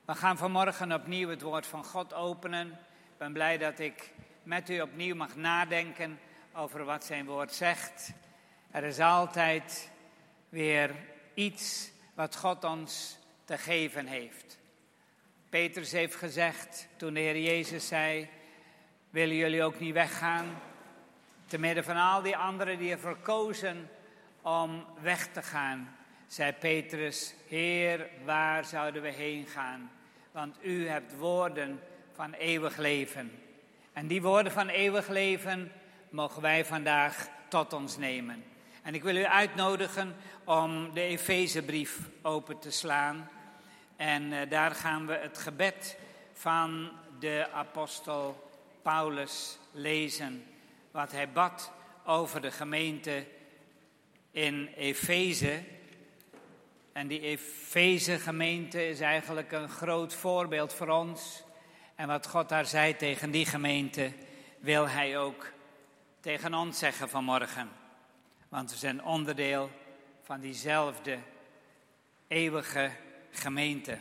We gaan vanmorgen opnieuw het woord van God openen. Ik ben blij dat ik met u opnieuw mag nadenken over wat zijn woord zegt. Er is altijd weer iets wat God ons te geven heeft. Petrus heeft gezegd, toen de Heer Jezus zei, willen jullie ook niet weggaan? Te midden van al die anderen die ervoor kozen om weg te gaan, zei Petrus, Heer, waar zouden we heen gaan? Want u hebt woorden van eeuwig leven. En die woorden van eeuwig leven mogen wij vandaag tot ons nemen. En ik wil u uitnodigen om de Efezebrief open te slaan. En daar gaan we het gebed van de apostel Paulus lezen. Wat hij bad over de gemeente in Efeze. En die Efeze-gemeente is eigenlijk een groot voorbeeld voor ons. En wat God daar zei tegen die gemeente, wil hij ook tegen ons zeggen vanmorgen. Want we zijn onderdeel van diezelfde eeuwige gemeente.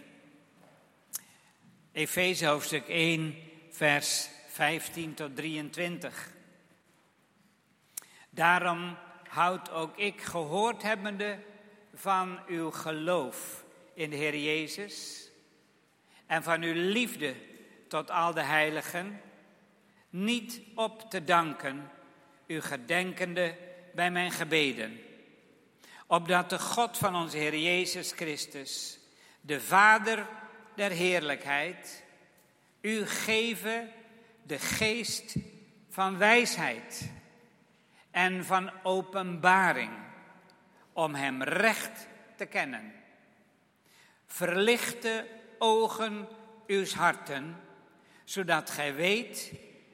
Efeze hoofdstuk 1, vers 15 tot 23. Daarom houd ook ik, gehoord hebbende van uw geloof in de Heer Jezus en van uw liefde tot al de heiligen, niet op te danken, u gedenkende bij mijn gebeden, opdat de God van onze Heer Jezus Christus, de Vader der heerlijkheid, u geven de geest van wijsheid en van openbaring, om hem recht te kennen. Verlicht de ogen uws harten, zodat gij weet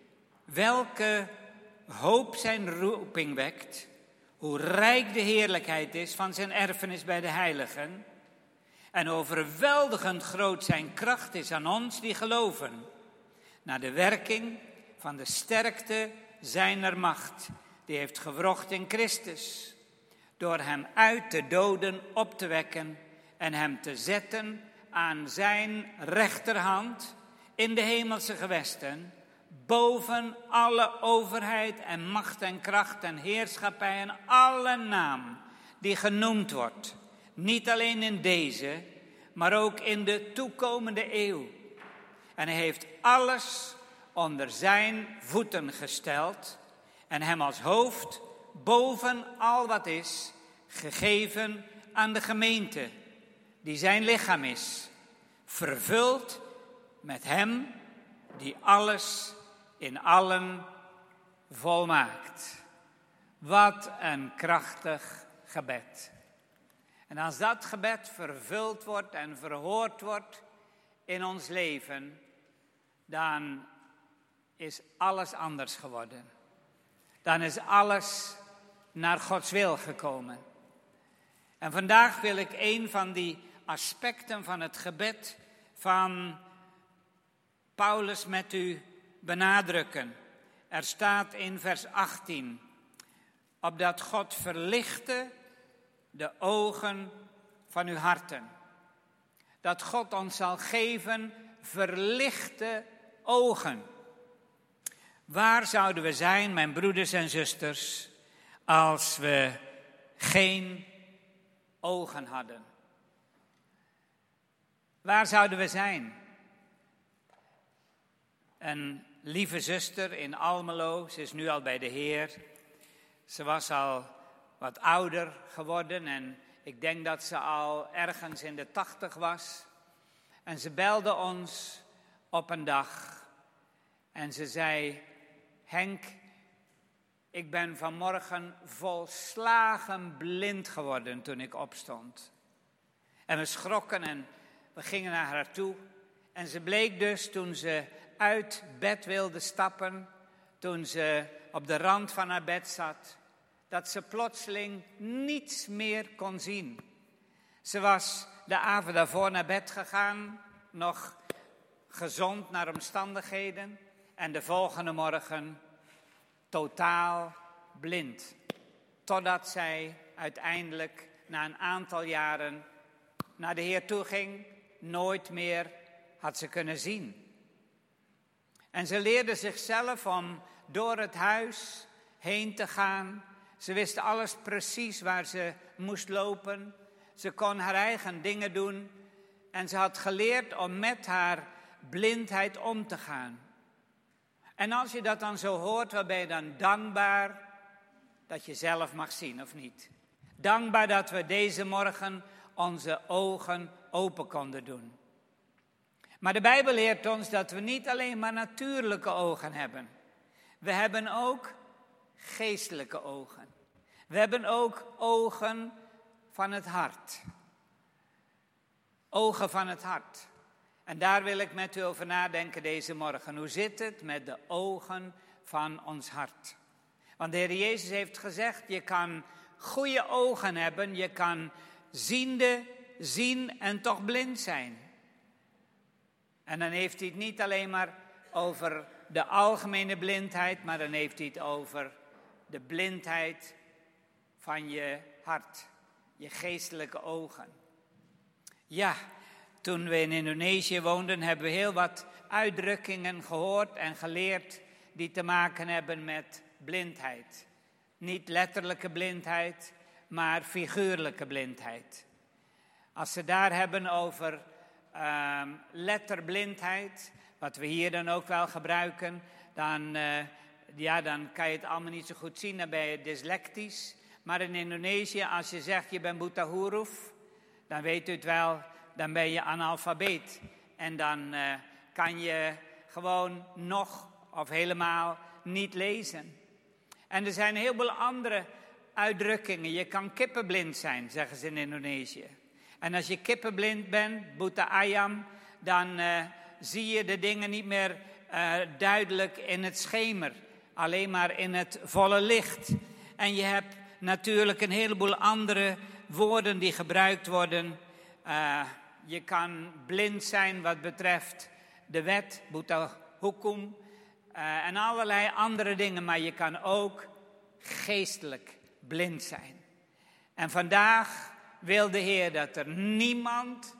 welke hoop zijn roeping wekt, hoe rijk de heerlijkheid is van zijn erfenis bij de heiligen, en overweldigend groot zijn kracht is aan ons die geloven, naar de werking van de sterkte zijner macht, die heeft gewrocht in Christus, door hem uit de doden op te wekken en hem te zetten aan zijn rechterhand in de hemelse gewesten, boven alle overheid en macht en kracht en heerschappij en alle naam die genoemd wordt, niet alleen in deze, maar ook in de toekomende eeuw. En hij heeft alles onder zijn voeten gesteld en hem als hoofd boven al wat is, gegeven aan de gemeente, die zijn lichaam is, vervuld met hem die alles in allen volmaakt. Wat een krachtig gebed. En als dat gebed vervuld wordt en verhoord wordt in ons leven, dan is alles anders geworden. Dan is alles naar Gods wil gekomen. En vandaag wil ik een van die aspecten van het gebed van Paulus met u benadrukken. Er staat in vers 18, opdat God verlichte de ogen van uw harten. Dat God ons zal geven verlichte ogen. Waar zouden we zijn, mijn broeders en zusters, als we geen ogen hadden? Waar zouden we zijn? Een lieve zuster in Almelo, ze is nu al bij de Heer. Ze was al wat ouder geworden en ik denk dat ze al ergens in de 80 was. En ze belde ons op een dag en ze zei, Henk, ik ben vanmorgen volslagen blind geworden toen ik opstond. En we schrokken en we gingen naar haar toe. En ze bleek dus toen ze uit bed wilde stappen, toen ze op de rand van haar bed zat, dat ze plotseling niets meer kon zien. Ze was de avond daarvoor naar bed gegaan, nog gezond naar omstandigheden. En de volgende morgen totaal blind. Totdat zij uiteindelijk na een aantal jaren naar de Heer toe ging, nooit meer had ze kunnen zien. En ze leerde zichzelf om door het huis heen te gaan. Ze wist alles precies waar ze moest lopen. Ze kon haar eigen dingen doen. En ze had geleerd om met haar blindheid om te gaan. En als je dat dan zo hoort, wat ben je dan dankbaar dat je zelf mag zien, of niet? Dankbaar dat we deze morgen onze ogen open konden doen. Maar de Bijbel leert ons dat we niet alleen maar natuurlijke ogen hebben. We hebben ook geestelijke ogen. We hebben ook ogen van het hart. Ogen van het hart. En daar wil ik met u over nadenken deze morgen. Hoe zit het met de ogen van ons hart? Want de Heer Jezus heeft gezegd, je kan goede ogen hebben, je kan ziende zien en toch blind zijn. En dan heeft hij het niet alleen maar over de algemene blindheid, maar dan heeft hij het over de blindheid van je hart, je geestelijke ogen. Ja, toen we in Indonesië woonden, hebben we heel wat uitdrukkingen gehoord en geleerd die te maken hebben met blindheid. Niet letterlijke blindheid, maar figuurlijke blindheid. Als ze daar hebben over letterblindheid, wat we hier dan ook wel gebruiken, dan kan je het allemaal niet zo goed zien, dan ben je dyslectisch. Maar in Indonesië, als je zegt je bent buta huruf, dan weet u het wel, dan ben je analfabeet. En dan kan je gewoon nog of helemaal niet lezen. En er zijn een heleboel andere uitdrukkingen. Je kan kippenblind zijn, zeggen ze in Indonesië. En als je kippenblind bent, buta ayam, dan zie je de dingen niet meer duidelijk in het schemer. Alleen maar in het volle licht. En je hebt natuurlijk een heleboel andere woorden die gebruikt worden. Je kan blind zijn wat betreft de wet, buta hukum, en allerlei andere dingen. Maar je kan ook geestelijk blind zijn. En vandaag wil de Heer dat er niemand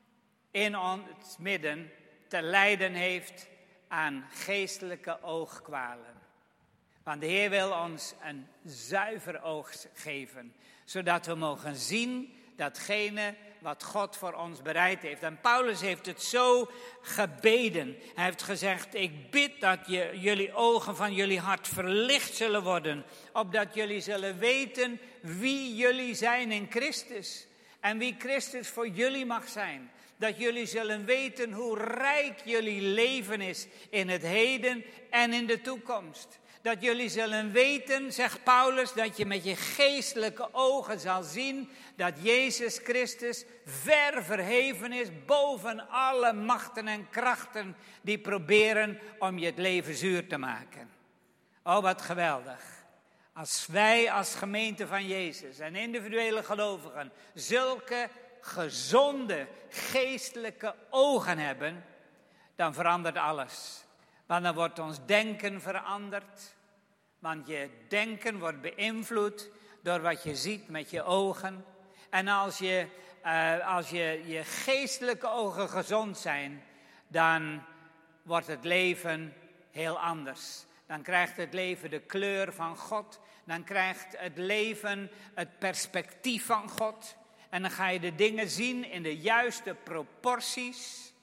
in ons midden te lijden heeft aan geestelijke oogkwalen. Want de Heer wil ons een zuiver oog geven, zodat we mogen zien datgene wat God voor ons bereid heeft. En Paulus heeft het zo gebeden. Hij heeft gezegd, ik bid dat jullie ogen van jullie hart verlicht zullen worden, opdat jullie zullen weten wie jullie zijn in Christus. En wie Christus voor jullie mag zijn. Dat jullie zullen weten hoe rijk jullie leven is in het heden en in de toekomst. Dat jullie zullen weten, zegt Paulus, dat je met je geestelijke ogen zal zien dat Jezus Christus ver verheven is boven alle machten en krachten die proberen om je het leven zuur te maken. Oh, wat geweldig. Als wij als gemeente van Jezus en individuele gelovigen zulke gezonde geestelijke ogen hebben, dan verandert alles. Want dan wordt ons denken veranderd. Want je denken wordt beïnvloed door wat je ziet met je ogen. En als je geestelijke ogen gezond zijn, dan wordt het leven heel anders. Dan krijgt het leven de kleur van God. Dan krijgt het leven het perspectief van God. En dan ga je de dingen zien in de juiste proporties.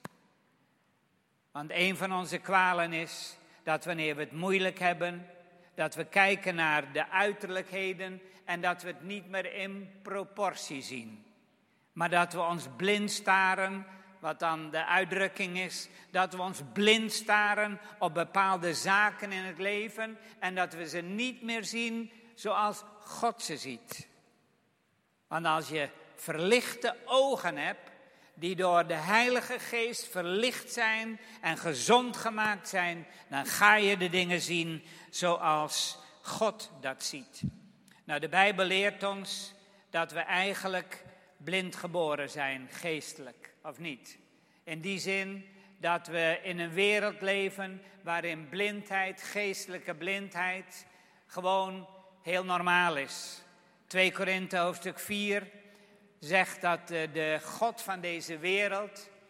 Want een van onze kwalen is dat wanneer we het moeilijk hebben, dat we kijken naar de uiterlijkheden en dat we het niet meer in proportie zien. Maar dat we ons blind staren, wat dan de uitdrukking is, dat we ons blind staren op bepaalde zaken in het leven en dat we ze niet meer zien zoals God ze ziet. Want als je verlichte ogen hebt, die door de Heilige Geest verlicht zijn en gezond gemaakt zijn, dan ga je de dingen zien zoals God dat ziet. Nou, de Bijbel leert ons dat we eigenlijk blind geboren zijn, geestelijk, of niet? In die zin dat we in een wereld leven waarin blindheid, geestelijke blindheid, gewoon heel normaal is. 2 Korinthe hoofdstuk 4 zegt dat de God van deze wereld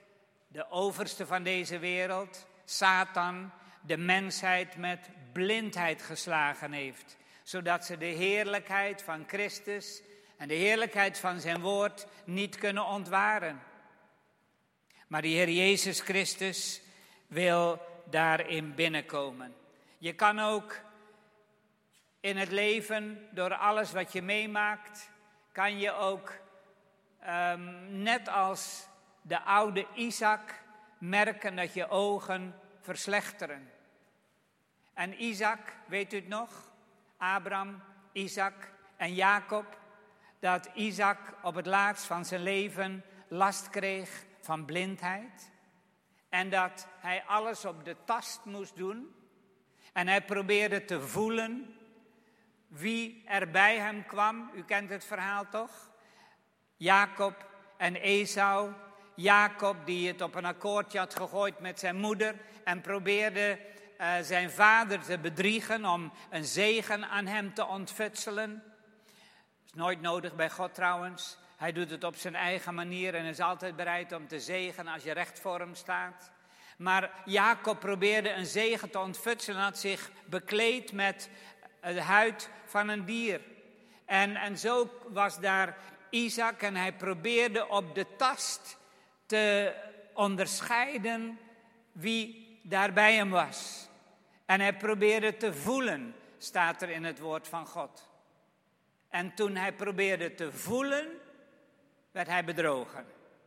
de overste van deze wereld, Satan, de mensheid met blindheid geslagen heeft. Zodat ze de heerlijkheid van Christus en de heerlijkheid van zijn woord niet kunnen ontwaren. Maar de Heer Jezus Christus wil daarin binnenkomen. Je kan ook in het leven, door alles wat je meemaakt, kan je ook net als de oude Isaac merken dat je ogen verslechteren. En Isaac, weet u het nog? Abraham, Isaac en Jacob. Dat Isaac op het laatst van zijn leven last kreeg van blindheid. En dat hij alles op de tast moest doen. En hij probeerde te voelen wie er bij hem kwam. U kent het verhaal toch? Jacob en Esau. Jacob die het op een akkoordje had gegooid met zijn moeder. En probeerde zijn vader te bedriegen om een zegen aan hem te ontfutselen. Dat is nooit nodig bij God trouwens. Hij doet het op zijn eigen manier en is altijd bereid om te zegenen als je recht voor hem staat. Maar Jacob probeerde een zegen te ontfutselen en had zich bekleed met de huid van een dier. En zo was daar Isaac en hij probeerde op de tast te onderscheiden wie daar bij hem was. En hij probeerde te voelen, staat er in het woord van God. En toen hij probeerde te voelen, werd hij bedrogen.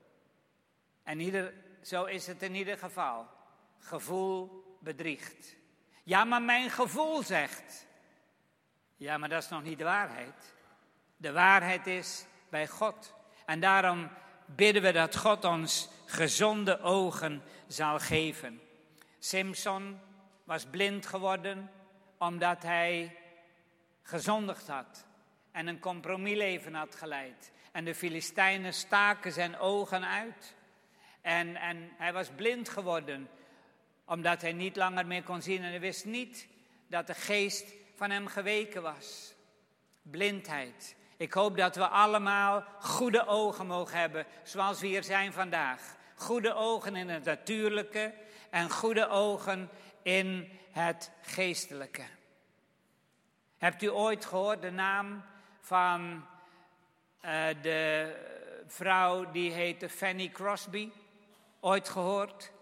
En zo is het in ieder geval. Gevoel bedriegt. Ja, maar mijn gevoel zegt. Ja, maar dat is nog niet de waarheid. De waarheid is bij God. En daarom bidden we dat God ons gezonde ogen zal geven. Samson was blind geworden omdat hij gezondigd had en een compromisleven had geleid. En de Filistijnen staken zijn ogen uit. En hij was blind geworden omdat hij niet langer meer kon zien. En hij wist niet dat de geest van hem geweken was. Blindheid. Ik hoop dat we allemaal goede ogen mogen hebben zoals we hier zijn vandaag. Goede ogen in het natuurlijke en goede ogen in het geestelijke. Hebt u ooit gehoord de naam van de vrouw die heette Fanny Crosby? Ooit gehoord?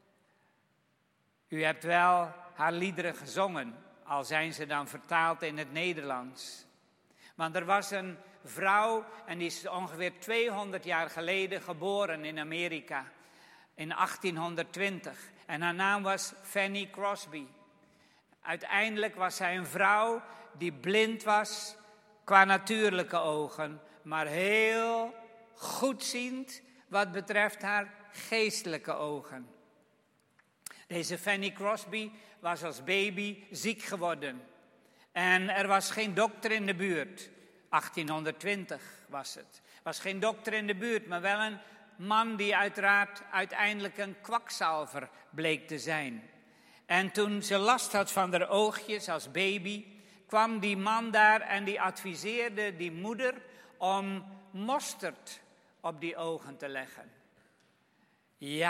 U hebt wel haar liederen gezongen, al zijn ze dan vertaald in het Nederlands. Want er was een vrouw en die is ongeveer 200 jaar geleden geboren in Amerika. In 1820. En haar naam was Fanny Crosby. Uiteindelijk was zij een vrouw die blind was qua natuurlijke ogen. Maar heel goedziend wat betreft haar geestelijke ogen. Deze Fanny Crosby was als baby ziek geworden. En er was geen dokter in de buurt. 1820 was het. Er was geen dokter in de buurt, maar wel een man die uiteraard uiteindelijk een kwakzalver bleek te zijn. En toen ze last had van haar oogjes als baby, kwam die man daar en die adviseerde die moeder om mosterd op die ogen te leggen. Ja,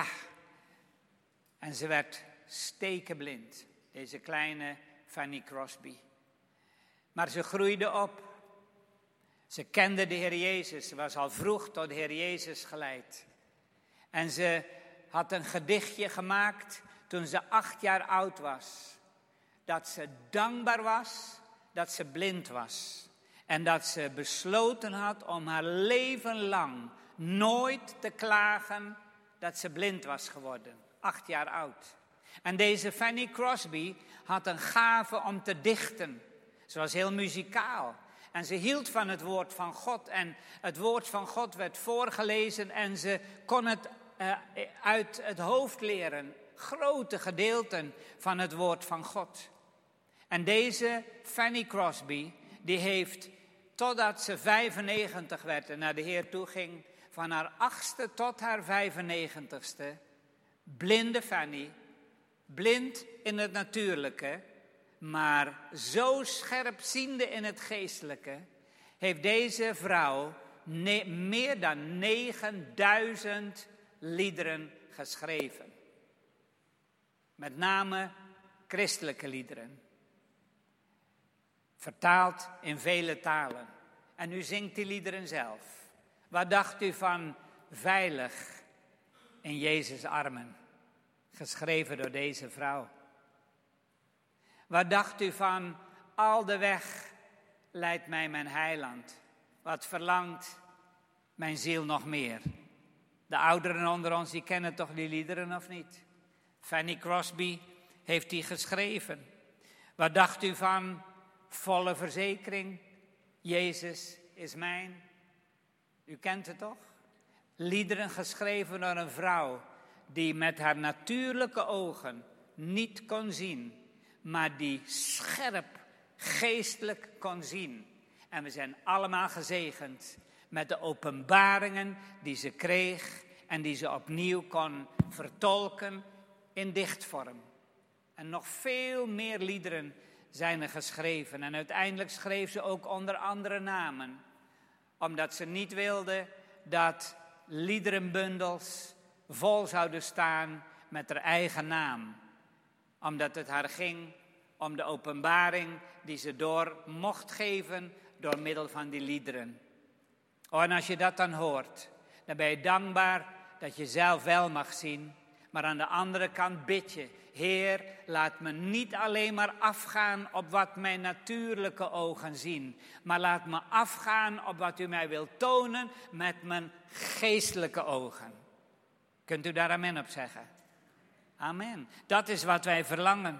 en ze werd stekenblind, deze kleine Fanny Crosby. Maar ze groeide op. Ze kende de Heer Jezus. Ze was al vroeg tot de Heer Jezus geleid. En ze had een gedichtje gemaakt toen ze 8 jaar oud was. Dat ze dankbaar was dat ze blind was. En dat ze besloten had om haar leven lang nooit te klagen dat ze blind was geworden. 8 jaar oud. En deze Fanny Crosby had een gave om te dichten. Ze was heel muzikaal. En ze hield van het woord van God. En het woord van God werd voorgelezen en ze kon het uit het hoofd leren. Grote gedeelten van het woord van God. En deze Fanny Crosby, die heeft totdat ze 95 werd en naar de Heer toe ging, van haar 8e tot haar 95ste, blinde Fanny, blind in het natuurlijke, maar zo scherpziende in het geestelijke, heeft deze vrouw meer dan 9000 liederen geschreven. Met name christelijke liederen. Vertaald in vele talen. En u zingt die liederen zelf. Wat dacht u van Veilig in Jezus' armen? Geschreven door deze vrouw. Wat dacht u van Al de weg leidt mij mijn heiland? Wat verlangt mijn ziel nog meer? De ouderen onder ons, die kennen toch die liederen of niet? Fanny Crosby heeft die geschreven. Wat dacht u van Volle verzekering? Jezus is mijn. U kent het toch? Liederen geschreven door een vrouw die met haar natuurlijke ogen niet kon zien, maar die scherp geestelijk kon zien. En we zijn allemaal gezegend met de openbaringen die ze kreeg en die ze opnieuw kon vertolken in dichtvorm. En nog veel meer liederen zijn er geschreven. En uiteindelijk schreef ze ook onder andere namen. Omdat ze niet wilde dat liederenbundels vol zouden staan met haar eigen naam. Omdat het haar ging om de openbaring die ze door mocht geven door middel van die liederen. Oh, en als je dat dan hoort, dan ben je dankbaar dat je zelf wel mag zien. Maar aan de andere kant bid je, Heer, laat me niet alleen maar afgaan op wat mijn natuurlijke ogen zien. Maar laat me afgaan op wat u mij wilt tonen met mijn geestelijke ogen. Kunt u daar amen op zeggen? Amen. Dat is wat wij verlangen.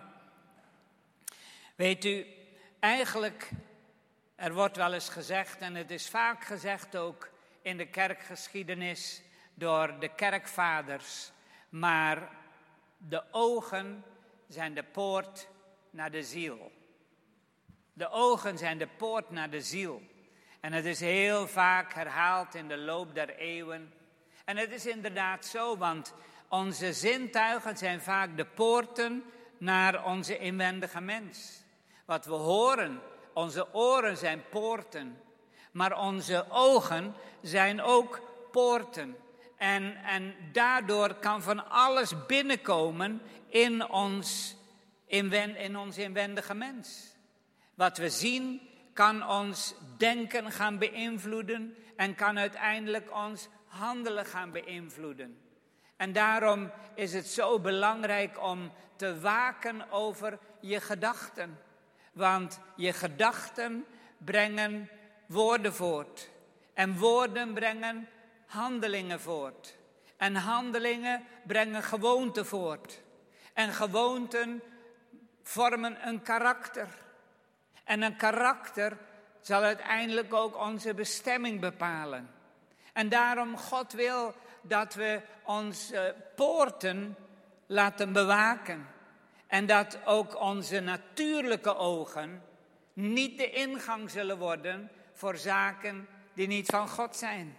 Weet u, eigenlijk, er wordt wel eens gezegd, en het is vaak gezegd ook in de kerkgeschiedenis door de kerkvaders, maar de ogen zijn de poort naar de ziel. De ogen zijn de poort naar de ziel. En het is heel vaak herhaald in de loop der eeuwen. En het is inderdaad zo, want onze zintuigen zijn vaak de poorten naar onze inwendige mens. Wat we horen, onze oren zijn poorten, maar onze ogen zijn ook poorten. En daardoor kan van alles binnenkomen in ons inwendige mens. Wat we zien kan ons denken gaan beïnvloeden en kan uiteindelijk ons handelen gaan beïnvloeden. En daarom is het zo belangrijk om te waken over je gedachten. Want je gedachten brengen woorden voort. En woorden brengen handelingen voort. En handelingen brengen gewoonten voort. En gewoonten vormen een karakter. En een karakter zal uiteindelijk ook onze bestemming bepalen. En daarom God wil dat we onze poorten laten bewaken. En dat ook onze natuurlijke ogen niet de ingang zullen worden voor zaken die niet van God zijn.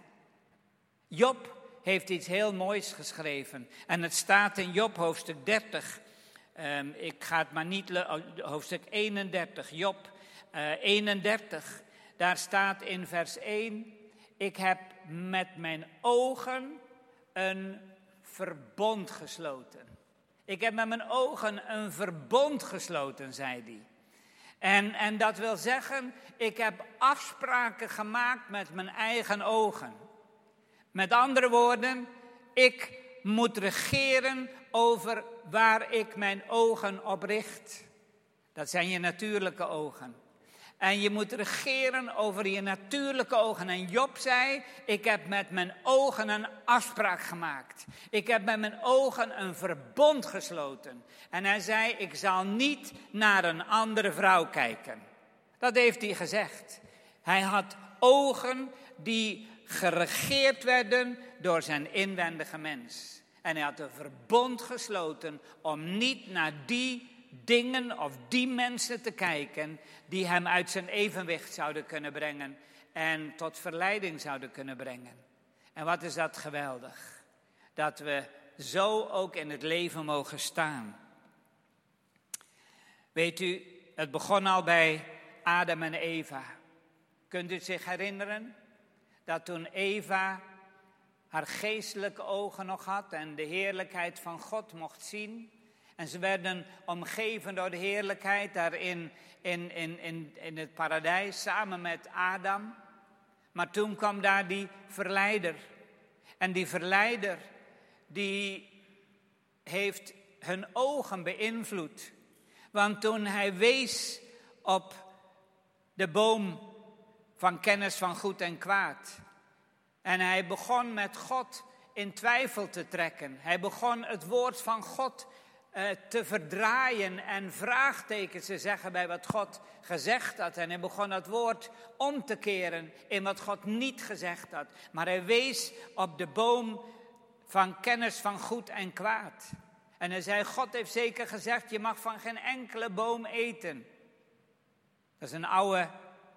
Job heeft iets heel moois geschreven. En het staat in Job hoofdstuk 30. Ik ga het maar niet... Hoofdstuk 31, Job 31. Daar staat in vers 1... Ik heb met mijn ogen een verbond gesloten. Ik heb met mijn ogen een verbond gesloten, zei hij. En dat wil zeggen, ik heb afspraken gemaakt met mijn eigen ogen. Met andere woorden, ik moet regeren over waar ik mijn ogen op richt. Dat zijn je natuurlijke ogen. En je moet regeren over je natuurlijke ogen. En Job zei, ik heb met mijn ogen een afspraak gemaakt. Ik heb met mijn ogen een verbond gesloten. En hij zei, ik zal niet naar een andere vrouw kijken. Dat heeft hij gezegd. Hij had ogen die geregeerd werden door zijn inwendige mens. En hij had een verbond gesloten om niet naar die dingen of die mensen te kijken die hem uit zijn evenwicht zouden kunnen brengen en tot verleiding zouden kunnen brengen. En wat is dat geweldig, dat we zo ook in het leven mogen staan. Weet u, het begon al bij Adam en Eva. Kunt u zich herinneren dat toen Eva haar geestelijke ogen nog had en de heerlijkheid van God mocht zien. En ze werden omgeven door de heerlijkheid daar in het paradijs samen met Adam. Maar toen kwam daar die verleider. En die verleider die heeft hun ogen beïnvloed. Want toen hij wees op de boom van kennis van goed en kwaad. En hij begon met God in twijfel te trekken. Hij begon het woord van God te verdraaien en vraagtekens te zeggen bij wat God gezegd had. En hij begon dat woord om te keren in wat God niet gezegd had. Maar hij wees op de boom van kennis van goed en kwaad. En hij zei, God heeft zeker gezegd, je mag van geen enkele boom eten. Dat is een oude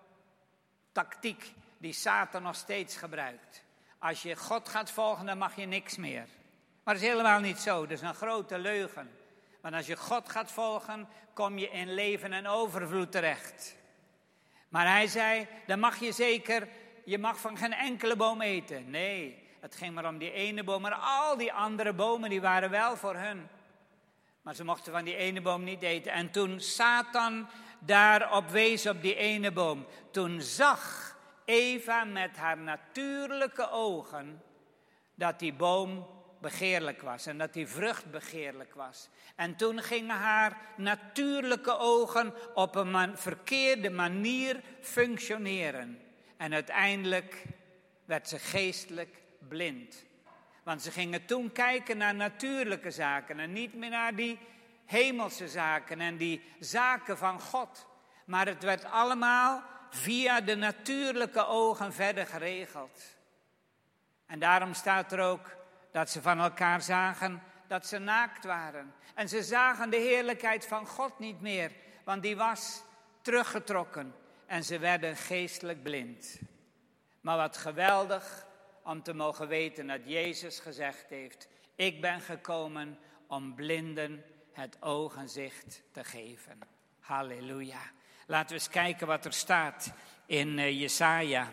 tactiek die Satan nog steeds gebruikt. Als je God gaat volgen, dan mag je niks meer. Maar dat is helemaal niet zo, dat is een grote leugen. Want als je God gaat volgen, kom je in leven en overvloed terecht. Maar hij zei, dan mag je zeker, je mag van geen enkele boom eten. Nee, het ging maar om die ene boom, maar al die andere bomen die waren wel voor hun. Maar ze mochten van die ene boom niet eten. En toen Satan daarop wees op die ene boom, toen zag Eva met haar natuurlijke ogen dat die boom begeerlijk was en dat die vrucht begeerlijk was. En toen gingen haar natuurlijke ogen op een verkeerde manier functioneren. En uiteindelijk werd ze geestelijk blind. Want ze gingen toen kijken naar natuurlijke zaken en niet meer naar die hemelse zaken en die zaken van God. Maar het werd allemaal via de natuurlijke ogen verder geregeld. En daarom staat er ook dat ze van elkaar zagen dat ze naakt waren. En ze zagen de heerlijkheid van God niet meer, want die was teruggetrokken. En ze werden geestelijk blind. Maar wat geweldig om te mogen weten dat Jezus gezegd heeft, ik ben gekomen om blinden het ogenzicht te geven. Halleluja. Laten we eens kijken wat er staat in Jesaja.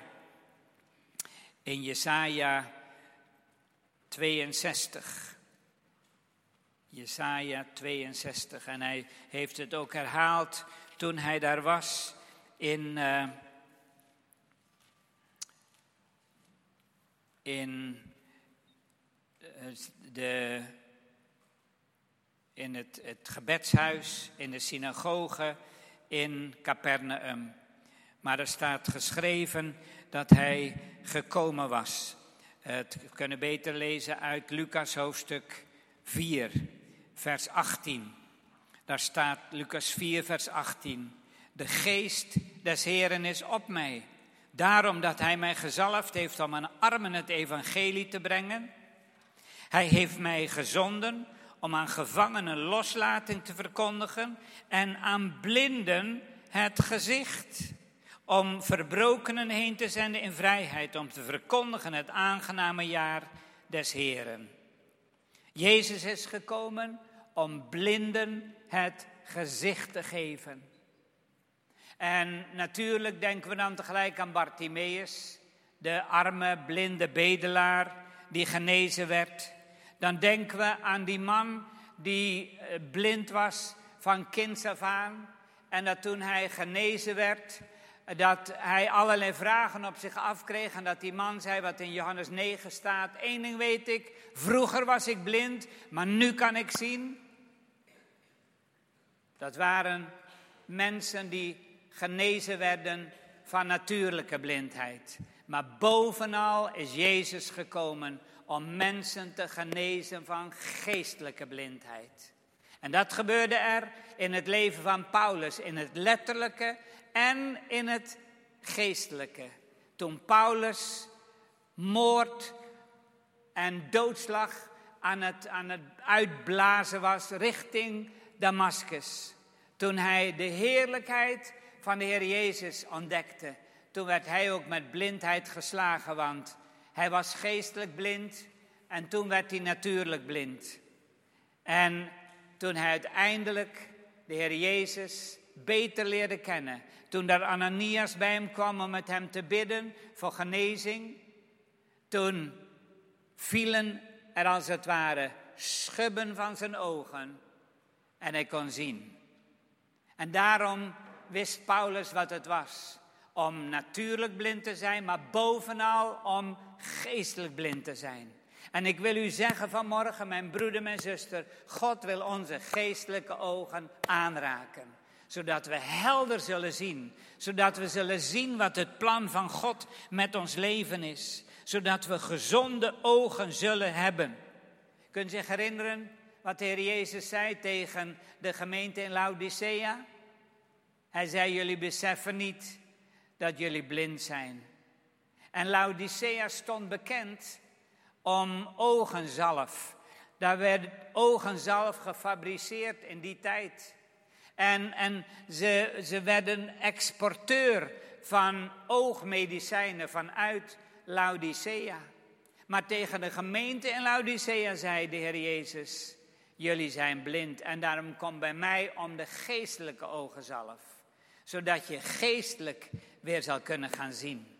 In Jesaja 62. Jesaja 62. En hij heeft het ook herhaald toen hij daar was in het gebedshuis, in de synagoge in Capernaum. Maar er staat geschreven dat hij gekomen was. We kunnen beter lezen uit Lucas hoofdstuk 4, vers 18. Daar staat Lucas 4, vers 18. De geest des Heeren is op mij. Daarom dat hij mij gezalfd heeft om aan armen het evangelie te brengen. Hij heeft mij gezonden om aan gevangenen loslating te verkondigen en aan blinden het gezicht. Om verbrokenen heen te zenden in vrijheid, om te verkondigen het aangename jaar des Heeren. Jezus is gekomen om blinden het gezicht te geven. En natuurlijk denken we dan tegelijk aan Bartimeus, de arme blinde bedelaar die genezen werd. Dan denken we aan die man die blind was van kinds af aan. En dat toen hij genezen werd, dat hij allerlei vragen op zich afkreeg. En dat die man zei wat in Johannes 9 staat. 1 ding weet ik, vroeger was ik blind, maar nu kan ik zien. Dat waren mensen die genezen werden van natuurlijke blindheid. Maar bovenal is Jezus gekomen om mensen te genezen van geestelijke blindheid. En dat gebeurde er in het leven van Paulus, in het letterlijke en in het geestelijke. Toen Paulus moord en doodslag aan het uitblazen was richting Damascus. Toen hij de heerlijkheid van de Heer Jezus ontdekte, toen werd hij ook met blindheid geslagen, want hij was geestelijk blind en toen werd hij natuurlijk blind. En toen hij uiteindelijk de Heer Jezus beter leerde kennen, toen daar Ananias bij hem kwam om met hem te bidden voor genezing, toen vielen er als het ware schubben van zijn ogen en hij kon zien. En daarom wist Paulus wat het was om natuurlijk blind te zijn, maar bovenal om geestelijk blind te zijn. En ik wil u zeggen vanmorgen, mijn broeder, mijn zuster, God wil onze geestelijke ogen aanraken. Zodat we helder zullen zien. Zodat we zullen zien wat het plan van God met ons leven is. Zodat we gezonde ogen zullen hebben. Kunt u zich herinneren wat de Heer Jezus zei tegen de gemeente in Laodicea? Hij zei, jullie beseffen niet dat jullie blind zijn. En Laodicea stond bekend om ogenzalf. Daar werd ogenzalf gefabriceerd in die tijd. En ze werden exporteur van oogmedicijnen vanuit Laodicea. Maar tegen de gemeente in Laodicea zei de Heer Jezus, jullie zijn blind en daarom kom bij mij om de geestelijke ogenzalf. Zodat je geestelijk weer zal kunnen gaan zien.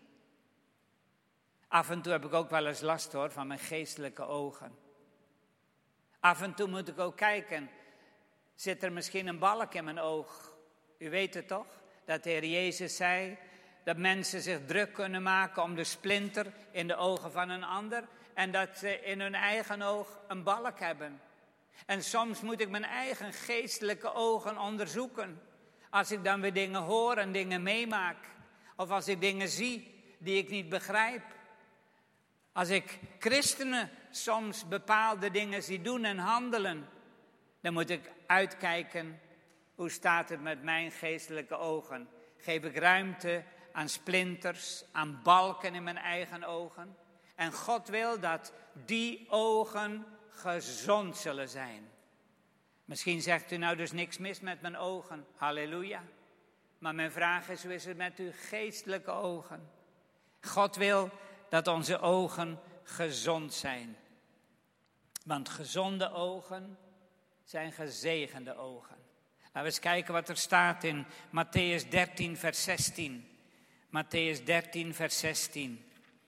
Af en toe heb ik ook wel eens last hoor van mijn geestelijke ogen. Af en toe moet ik ook kijken, zit er misschien een balk in mijn oog? U weet het toch? Dat de Heer Jezus zei dat mensen zich druk kunnen maken om de splinter in de ogen van een ander. En dat ze in hun eigen oog een balk hebben. En soms moet ik mijn eigen geestelijke ogen onderzoeken. Als ik dan weer dingen hoor en dingen meemaak. Of als ik dingen zie die ik niet begrijp. Als ik christenen soms bepaalde dingen zie doen en handelen, dan moet ik uitkijken, hoe staat het met mijn geestelijke ogen? Geef ik ruimte aan splinters, aan balken in mijn eigen ogen? En God wil dat die ogen gezond zullen zijn. Misschien zegt u nou dus niks mis met mijn ogen, halleluja. Maar mijn vraag is, hoe is het met uw geestelijke ogen? God wil dat onze ogen gezond zijn. Want gezonde ogen zijn gezegende ogen. Laten we eens kijken wat er staat in Mattheüs 13 vers 16. Mattheüs 13 vers 16.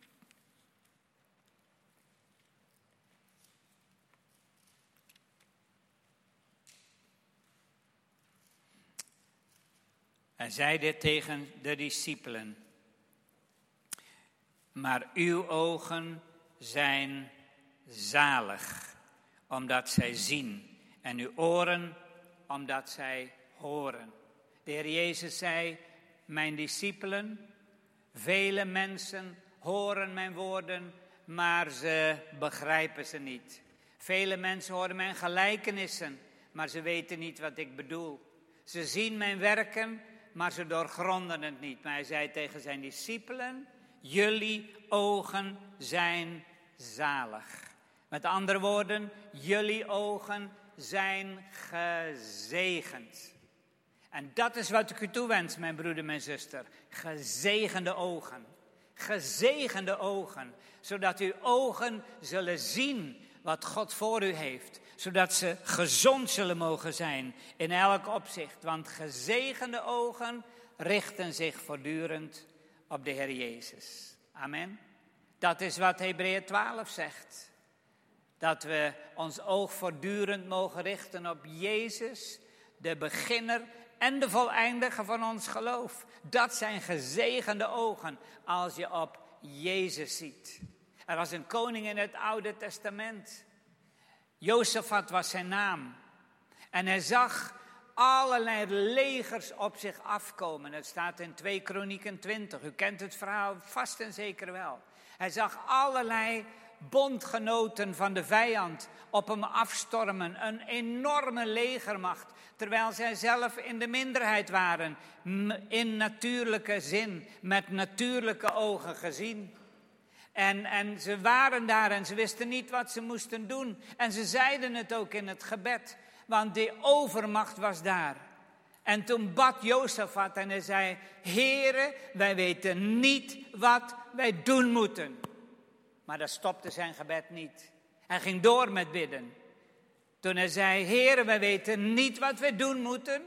Hij zei dit tegen de discipelen. Maar uw ogen zijn zalig, omdat zij zien. En uw oren, omdat zij horen. De Heer Jezus zei, mijn discipelen, vele mensen horen mijn woorden, maar ze begrijpen ze niet. Vele mensen horen mijn gelijkenissen, maar ze weten niet wat ik bedoel. Ze zien mijn werken, maar ze doorgronden het niet. Maar hij zei tegen zijn discipelen, jullie ogen zijn zalig. Met andere woorden, jullie ogen zijn gezegend. En dat is wat ik u toewens, mijn broeder, mijn zuster. Gezegende ogen. Gezegende ogen. Zodat uw ogen zullen zien wat God voor u heeft. Zodat ze gezond zullen mogen zijn in elk opzicht. Want gezegende ogen richten zich voortdurend op de Heer Jezus. Amen. Dat is wat Hebreeën 12 zegt. Dat we ons oog voortdurend mogen richten op Jezus, de beginner en de voleindiger van ons geloof. Dat zijn gezegende ogen als je op Jezus ziet. Er was een koning in het Oude Testament. Jozefat was zijn naam. En hij zag allerlei legers op zich afkomen. Het staat in 2 Kronieken 20. U kent het verhaal vast en zeker wel. Hij zag allerlei bondgenoten van de vijand op hem afstormen. Een enorme legermacht. Terwijl zij zelf in de minderheid waren. In natuurlijke zin. Met natuurlijke ogen gezien. En ze waren daar en ze wisten niet wat ze moesten doen. En ze zeiden het ook in het gebed. Want die overmacht was daar. En toen bad Jozefat en hij zei, Heere, wij weten niet wat wij doen moeten. Maar dat stopte zijn gebed niet. Hij ging door met bidden. Toen hij zei, Heere, wij weten niet wat wij doen moeten,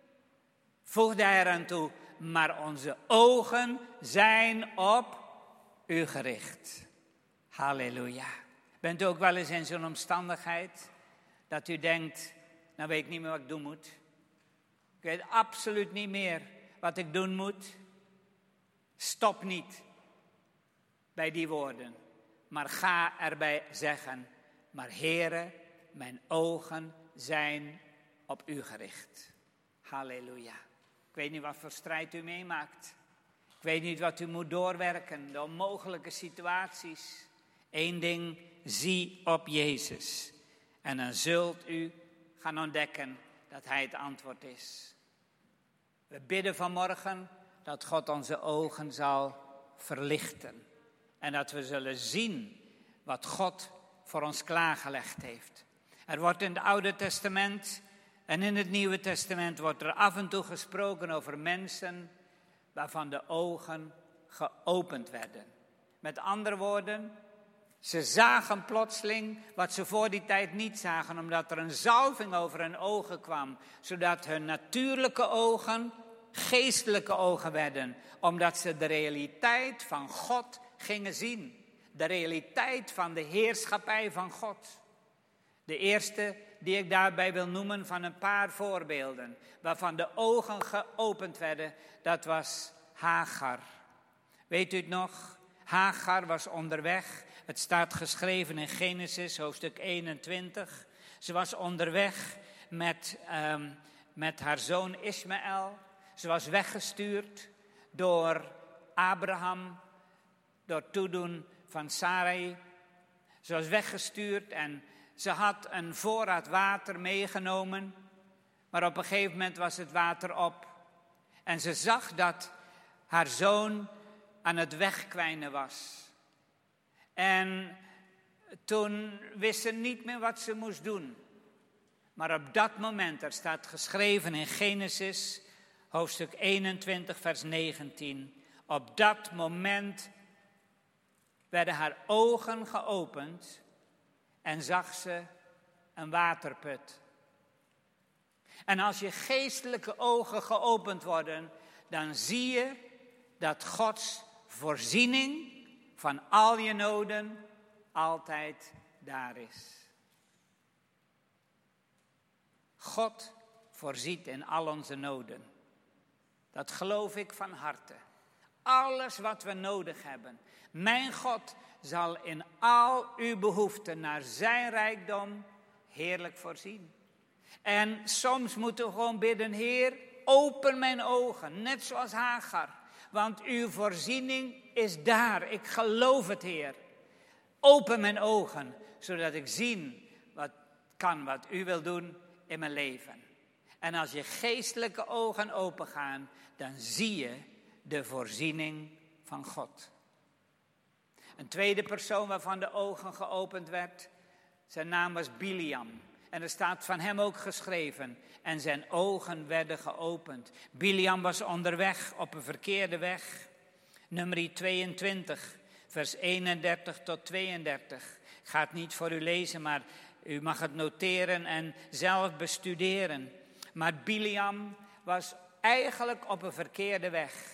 voegde hij eraan toe, maar onze ogen zijn op u gericht. Halleluja. Bent u ook wel eens in zo'n omstandigheid dat u denkt, nou weet ik niet meer wat ik doen moet. Ik weet absoluut niet meer wat ik doen moet. Stop niet bij die woorden, maar ga erbij zeggen, maar Heere, mijn ogen zijn op u gericht. Halleluja. Ik weet niet wat voor strijd u meemaakt. Ik weet niet wat u moet doorwerken, de onmogelijke situaties. Eén ding, zie op Jezus. En dan zult u gaan ontdekken dat Hij het antwoord is. We bidden vanmorgen dat God onze ogen zal verlichten. En dat we zullen zien wat God voor ons klaargelegd heeft. Er wordt in het Oude Testament en in het Nieuwe Testament wordt er af en toe gesproken over mensen waarvan de ogen geopend werden. Met andere woorden, ze zagen plotseling wat ze voor die tijd niet zagen, omdat er een zalving over hun ogen kwam, zodat hun natuurlijke ogen geestelijke ogen werden, omdat ze de realiteit van God gingen zien. De realiteit van de heerschappij van God. De eerste die ik daarbij wil noemen van een paar voorbeelden, waarvan de ogen geopend werden, dat was Hagar. Weet u het nog? Hagar was onderweg. Het staat geschreven in Genesis, hoofdstuk 21. Ze was onderweg met haar zoon Ismaël. Ze was weggestuurd door Abraham, door toedoen van Sarai. Ze was weggestuurd en ze had een voorraad water meegenomen. Maar op een gegeven moment was het water op. En ze zag dat haar zoon aan het wegkwijnen was. En toen wist ze niet meer wat ze moest doen. Maar op dat moment, er staat geschreven in Genesis, hoofdstuk 21, vers 19. Op dat moment werden haar ogen geopend en zag ze een waterput. En als je geestelijke ogen geopend worden, dan zie je dat Gods voorziening van al je noden altijd daar is. God voorziet in al onze noden. Dat geloof ik van harte. Alles wat we nodig hebben. Mijn God zal in al uw behoeften naar zijn rijkdom heerlijk voorzien. En soms moeten we gewoon bidden, Heer, open mijn ogen, net zoals Hagar. Want uw voorziening is daar. Ik geloof het, Heer. Open mijn ogen, zodat ik zie wat u wil doen in mijn leven. En als je geestelijke ogen opengaan, dan zie je de voorziening van God. Een tweede persoon waarvan de ogen geopend werd, zijn naam was Biliam. En er staat van hem ook geschreven, en zijn ogen werden geopend. Biliam was onderweg op een verkeerde weg. Nummer 22, vers 31 tot 32. Ik ga het niet voor u lezen, maar u mag het noteren en zelf bestuderen. Maar Biliam was eigenlijk op een verkeerde weg.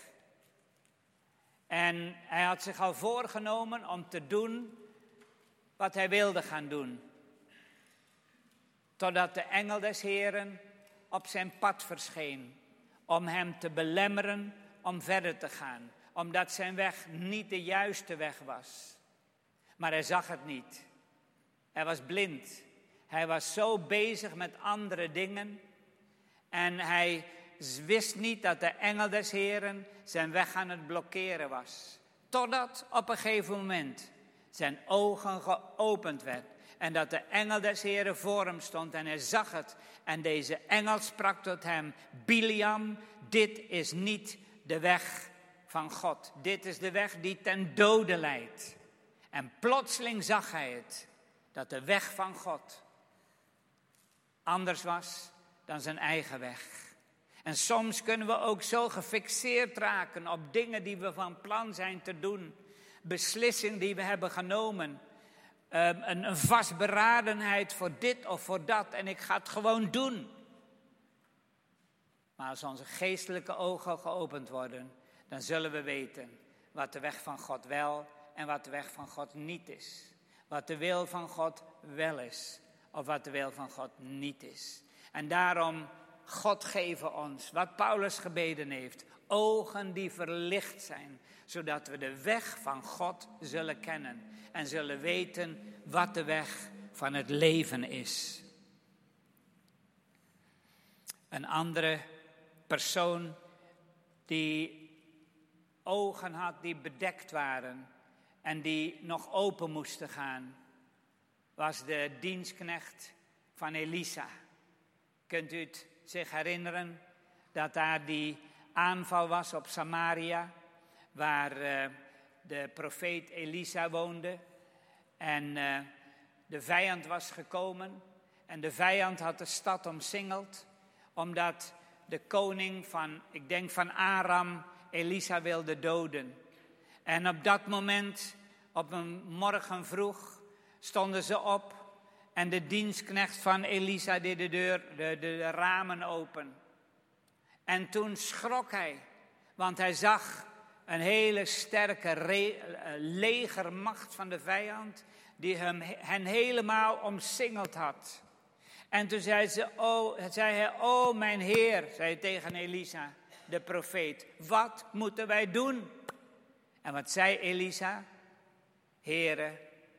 En hij had zich al voorgenomen om te doen wat hij wilde gaan doen. Totdat de engel des Heeren op zijn pad verscheen. Om hem te belemmeren om verder te gaan. Omdat zijn weg niet de juiste weg was. Maar hij zag het niet. Hij was blind. Hij was zo bezig met andere dingen. En hij wist niet dat de engel des Heeren zijn weg aan het blokkeren was. Totdat op een gegeven moment zijn ogen geopend werd. En dat de engel des Heeren voor hem stond en hij zag het. En deze engel sprak tot hem, Biliam, dit is niet de weg van God. Dit is de weg die ten dode leidt. En plotseling zag hij het, dat de weg van God anders was dan zijn eigen weg. En soms kunnen we ook zo gefixeerd raken op dingen die we van plan zijn te doen. Beslissingen die we hebben genomen. Een vastberadenheid voor dit of voor dat. En ik ga het gewoon doen. Maar als onze geestelijke ogen geopend worden, dan zullen we weten wat de weg van God wel en wat de weg van God niet is. wat de wil van God wel is of wat de wil van God niet is. En daarom, God geven ons, wat Paulus gebeden heeft, ogen die verlicht zijn, zodat we de weg van God zullen kennen en zullen weten wat de weg van het leven is. Een andere persoon die ogen had die bedekt waren en die nog open moesten gaan, was de dienstknecht van Elisa. Kunt u het zich herinneren dat daar die aanval was op Samaria, waar de profeet Elisa woonde en de vijand was gekomen en de vijand had de stad omsingeld, omdat de koning van, ik denk van Aram, Elisa wilde doden. En op dat moment, op een morgen vroeg, stonden ze op en de dienstknecht van Elisa deed de ramen open. En toen schrok hij, want hij zag een hele sterke legermacht van de vijand die hen helemaal omsingeld had. En toen zei hij, oh mijn heer, zei hij tegen Elisa, de profeet, wat moeten wij doen? En wat zei Elisa? Heere,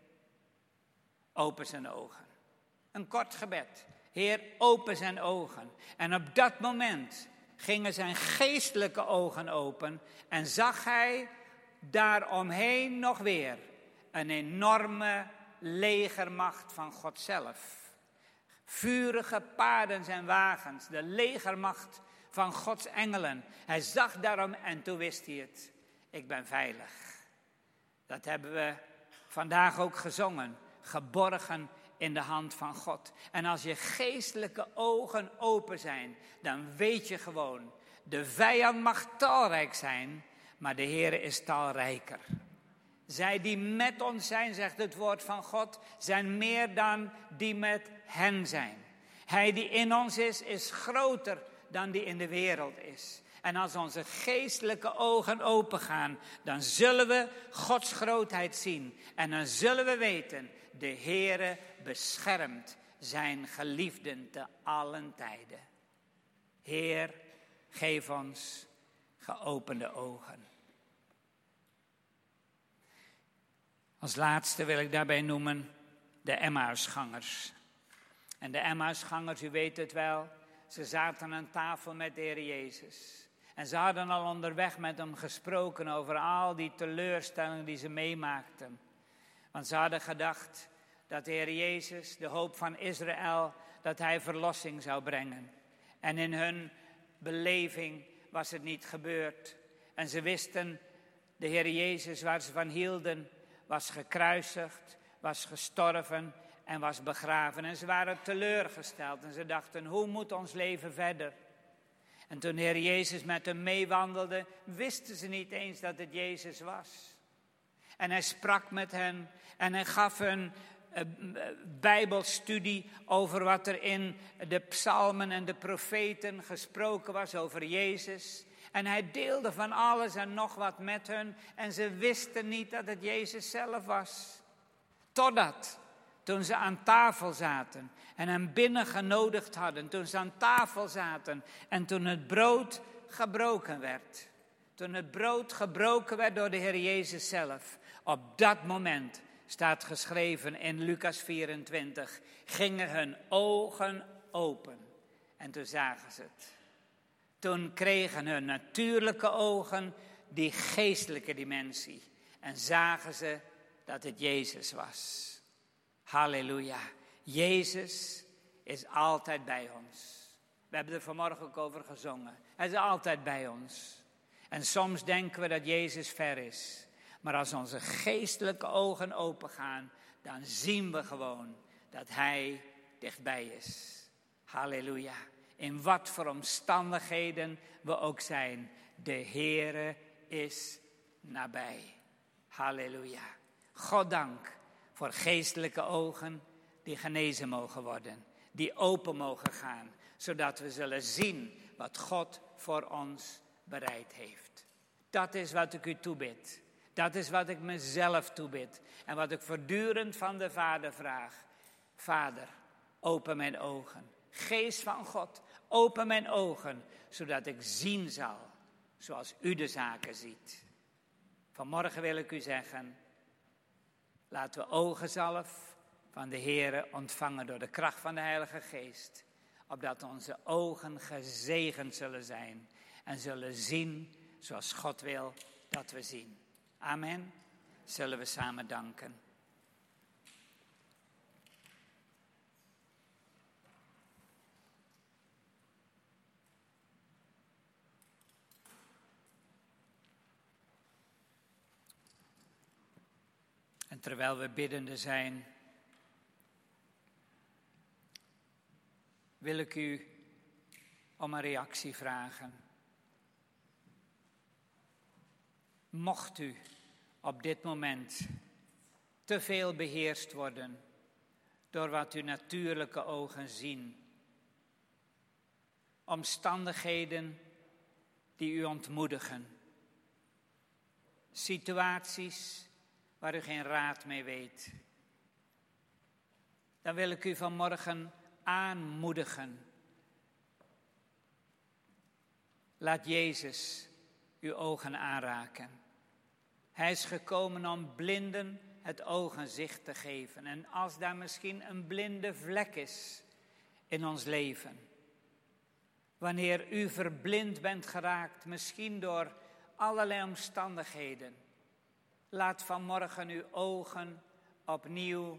open zijn ogen. Een kort gebed. Heer, open zijn ogen. En op dat moment gingen zijn geestelijke ogen open en zag hij daaromheen nog weer een enorme legermacht van God zelf. Vurige paarden en wagens, de legermacht van Gods engelen. Hij zag daarom en toen wist hij het. Ik ben veilig. Dat hebben we vandaag ook gezongen. Geborgen in de hand van God. En als je geestelijke ogen open zijn, dan weet je gewoon, de vijand mag talrijk zijn, maar de Heer is talrijker. Zij die met ons zijn, zegt het woord van God, zijn meer dan die met hen zijn. Hij die in ons is groter dan die in de wereld is. En als onze geestelijke ogen opengaan, dan zullen we Gods grootheid zien. En dan zullen we weten, de Heere beschermt zijn geliefden te allen tijden. Heer, geef ons geopende ogen. Als laatste wil ik daarbij noemen de Emmausgangers. En de Emmausgangers, u weet het wel, ze zaten aan tafel met de Heer Jezus. En ze hadden al onderweg met hem gesproken over al die teleurstellingen die ze meemaakten. Want ze hadden gedacht dat de Heer Jezus, de hoop van Israël, dat hij verlossing zou brengen. En in hun beleving was het niet gebeurd. En ze wisten, de Heer Jezus waar ze van hielden, was gekruisigd, was gestorven en was begraven. En ze waren teleurgesteld en ze dachten, hoe moet ons leven verder? En toen de Heer Jezus met hen meewandelde, wisten ze niet eens dat het Jezus was. En hij sprak met hen en hij gaf hun bijbelstudie over wat er in de psalmen en de profeten gesproken was over Jezus. En hij deelde van alles en nog wat met hen en ze wisten niet dat het Jezus zelf was. Totdat, toen ze aan tafel zaten en hem binnen genodigd hadden, toen ze aan tafel zaten en toen het brood gebroken werd. Toen het brood gebroken werd door de Heer Jezus zelf. Op dat moment, staat geschreven in Lucas 24, gingen hun ogen open en toen zagen ze het. Toen kregen hun natuurlijke ogen die geestelijke dimensie en zagen ze dat het Jezus was. Halleluja. Jezus is altijd bij ons. We hebben er vanmorgen ook over gezongen. Hij is altijd bij ons. En soms denken we dat Jezus ver is. Maar als onze geestelijke ogen opengaan, dan zien we gewoon dat hij dichtbij is. Halleluja. In wat voor omstandigheden we ook zijn. De Heere is nabij. Halleluja. God dank voor geestelijke ogen die genezen mogen worden. Die open mogen gaan. Zodat we zullen zien wat God voor ons bereid heeft. Dat is wat ik u toebid. Dat is wat ik mezelf toebid. En wat ik voortdurend van de Vader vraag. Vader, open mijn ogen. Geest van God, open mijn ogen, zodat ik zien zal, zoals u de zaken ziet. Vanmorgen wil ik u zeggen, laten we ogenzalf van de Heere ontvangen door de kracht van de Heilige Geest. Opdat onze ogen gezegend zullen zijn en zullen zien zoals God wil dat we zien. Amen. Zullen we samen danken. En terwijl we biddende zijn, wil ik u om een reactie vragen. Mocht u op dit moment te veel beheerst worden door wat uw natuurlijke ogen zien. Omstandigheden die u ontmoedigen. Situaties waar u geen raad mee weet. Dan wil ik u vanmorgen aanmoedigen. Laat Jezus uw ogen aanraken. Hij is gekomen om blinden het ogenzicht te geven. En als daar misschien een blinde vlek is in ons leven. Wanneer u verblind bent geraakt, misschien door allerlei omstandigheden. Laat vanmorgen uw ogen opnieuw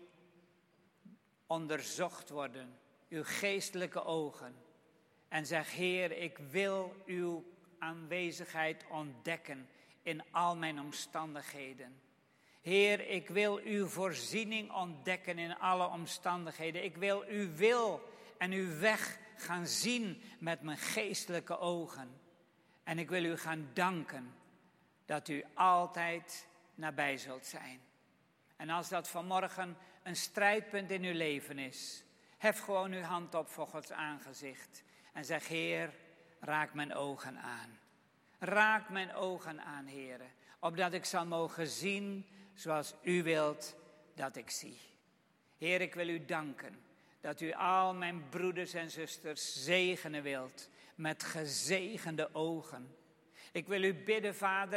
onderzocht worden. Uw geestelijke ogen. En zeg, Heer, ik wil uw aanwezigheid ontdekken in al mijn omstandigheden. Heer, ik wil uw voorziening ontdekken in alle omstandigheden. Ik wil uw wil en uw weg gaan zien met mijn geestelijke ogen. En ik wil u gaan danken dat u altijd nabij zult zijn. En als dat vanmorgen een strijdpunt in uw leven is, hef gewoon uw hand op voor Gods aangezicht. En zeg, Heer, raak mijn ogen aan. Raak mijn ogen aan, Heer. Opdat ik zal mogen zien zoals u wilt dat ik zie. Heer, ik wil u danken dat u al mijn broeders en zusters zegenen wilt met gezegende ogen. Ik wil u bidden, Vader,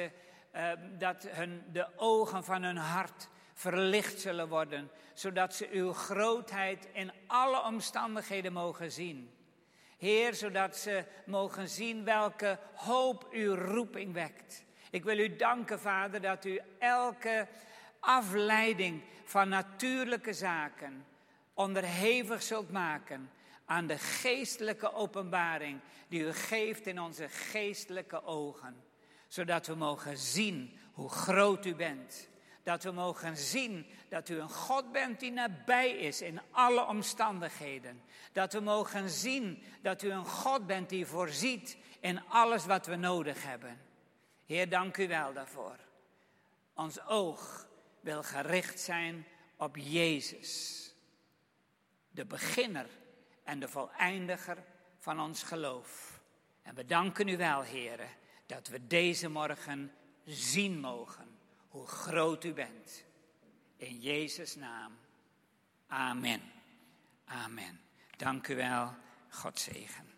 dat de ogen van hun hart verlicht zullen worden, zodat ze uw grootheid in alle omstandigheden mogen zien. Heer, zodat ze mogen zien welke hoop uw roeping wekt. Ik wil u danken, Vader, dat u elke afleiding van natuurlijke zaken onderhevig zult maken aan de geestelijke openbaring die u geeft in onze geestelijke ogen. Zodat we mogen zien hoe groot u bent. Dat we mogen zien dat u een God bent die nabij is in alle omstandigheden. Dat we mogen zien dat u een God bent die voorziet in alles wat we nodig hebben. Heer, dank u wel daarvoor. Ons oog wil gericht zijn op Jezus. De beginner en de voleindiger van ons geloof. En we danken u wel, Heer, dat we deze morgen zien mogen hoe groot u bent. In Jezus' naam. Amen. Amen. Dank u wel. God zegen.